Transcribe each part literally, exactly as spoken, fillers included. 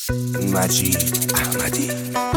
مجید احمدی.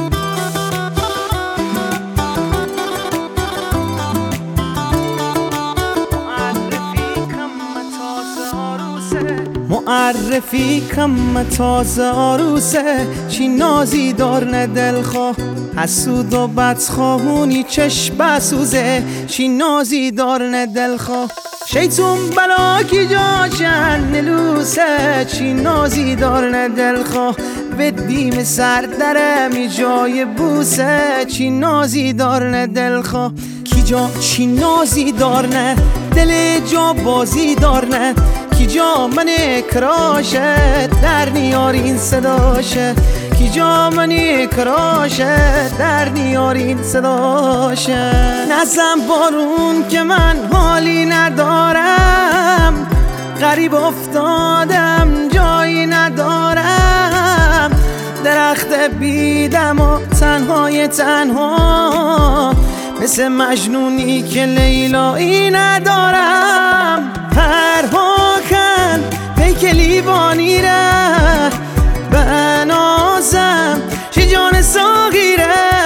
معرفی کم تازه آروسه، چی نازی دارن دلخواه، حسود و بدخواهونی چشم بسوزه، چی نازی دارن دلخواه، شیطون بلا کی جاشن نلوسه، چی نازی دارن دلخواه، بدیم سر دره می جای بوسه، چی نازی دارن دلخواه، کی جا چی نازی دارن دل جا بازی دارن، کی جا من کراشه در نیارین صداشه، کی جا من کراشه در نیارین صداشه، نزن بارون که من حالی ندارم، غریب افتادم جایی ندارم، درخت بیدم و تنهای تنها، مثل مجنونی که لیلایی ندارم، پرها کن پیک لیوانی ره بنازم شی جان ساغیره،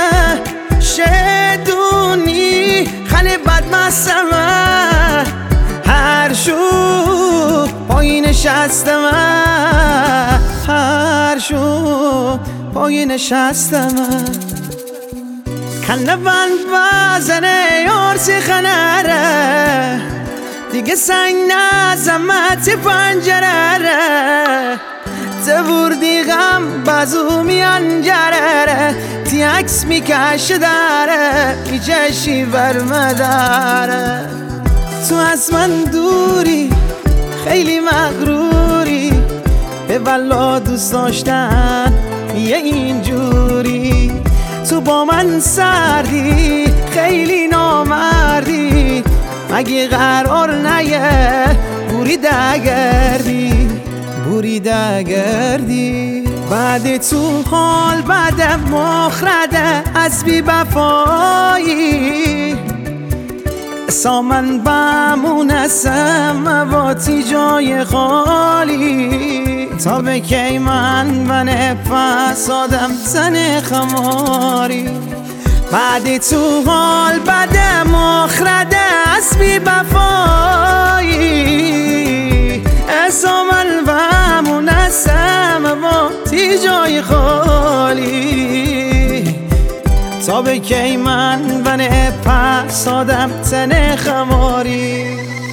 شدونی خلی بدمستم، هر شو پایی نشستم، هر شو پایی نشستم، کنه بند بزنه یارسی خنره، دیگه سنگ نزمت پنجره، تبوردی غم بازو میانجره، تی عکس میکشه داره میچشی برمداره، تو از من دوری خیلی مغروری، به بلا دوست داشتن یه اینجوری، تو با من سردی خیلی نامردی، مگه قرار نیه بوری دگردی بوری دگردی، بعد تو حال بعد مخرده از بی بفایی، سامن بمونسم مواتی جای خالی، تا به کی من بنه فسادم زن خماری، بعد تو حال بعد مخرده از بی بفایی، سامن بمونسم مواتی جای خالی، تا به کی من بنه فسادم زن خماری.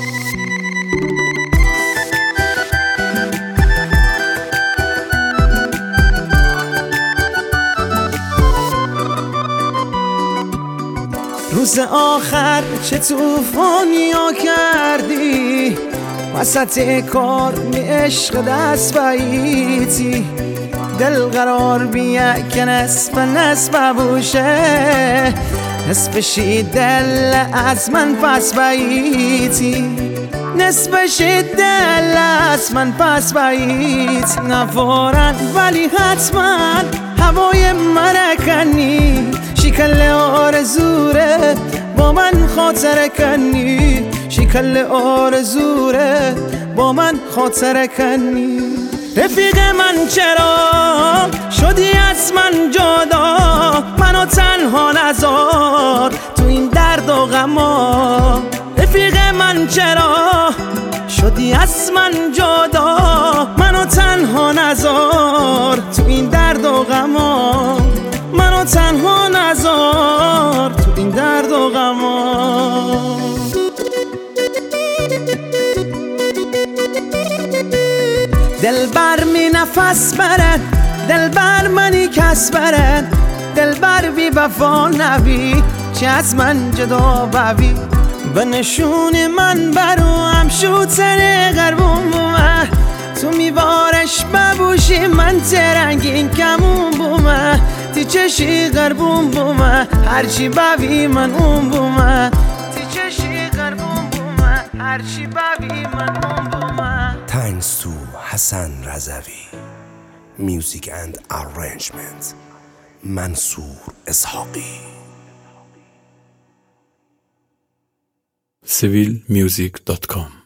روز آخر چه توفانی ها کردی، وسط کار می عشق دست باییتی، دل قرار بیه که نصف نصف بوشه، نصفشی دل از من پس باییتی، نصفشی دل از من پس باییتی، نفارن ولی حتما هوای مرکنی، شکل آرزوره با من خاطره کنی، شکل آرزوره با من خاطره کنی، رفیق من چرا شدی از من جدا، منو تنها نذار تو این درد و غما، رفیق من چرا شدی از من جدا، منو تنها نذار تو این درد و غما، منو تنها نذار تو این درد و غما. دل بر می نفس برد، دل بر منی کس برد، دل بر بی وفا نبی، چه از من جدا ببی، به نشون من برو هم شوتر غربون بومه، تو میوارش ببوشی من ترنگین کمون بومه، تی چشی غربون بومه هرچی ببی من اون بومه، تی چشی غربون بومه هرچی ببی من اون بومه. Thanks to Hassan Razavi. Music and arrangement منصور اسحاقی. سیویل میوزیک دات کام